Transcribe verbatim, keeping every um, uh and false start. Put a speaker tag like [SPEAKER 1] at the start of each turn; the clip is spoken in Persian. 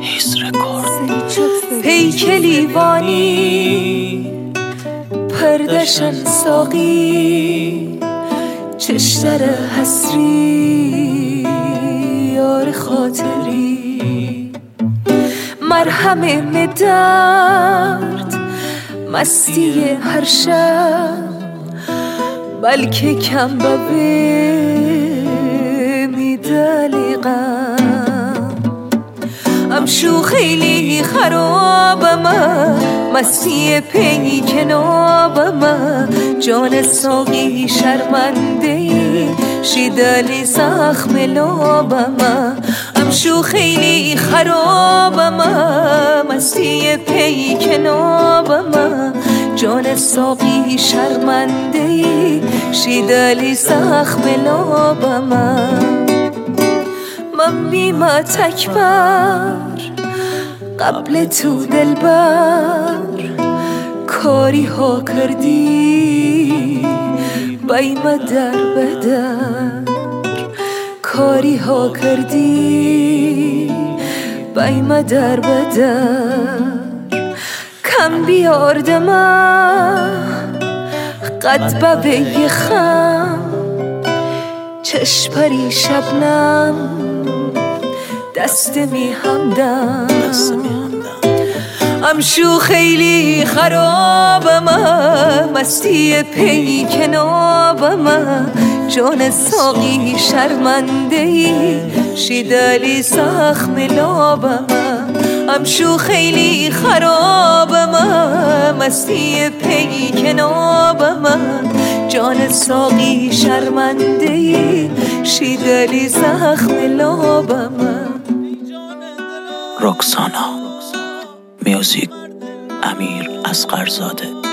[SPEAKER 1] هیس رکورد.
[SPEAKER 2] پیکلیوانی پردشن ساقی، چشتر حسری یار خاطری، مرهم درد مستی هر شب، بلکه کم ببه میدلیقم. امشو خیلی خرابم، مستی پی کنابم، جان ساقی شرمنده شیدلی زخم لابم. امشو خیلی خرابم، مستی پی کنابم، جان ساقی شرمنده شیدلی زخم لابم. من بیمت اکبر قبل تو دلبر، کاری ها کردی بایم در بدر، کاری ها کردی بایم در بدر. کم بیاردم قد ببه خم، چشپری شبنم دست می همدم. امشو خیلی خرابم، مستی پی کنابم، جان ساقی شرمنده شیدلی زخم لابم. امشو خیلی خرابم، مستی پی کنابم، جان ساقی شرمنده شیدلی زخم لابم.
[SPEAKER 1] رکسانا میوزیک امیر اصغرزاده.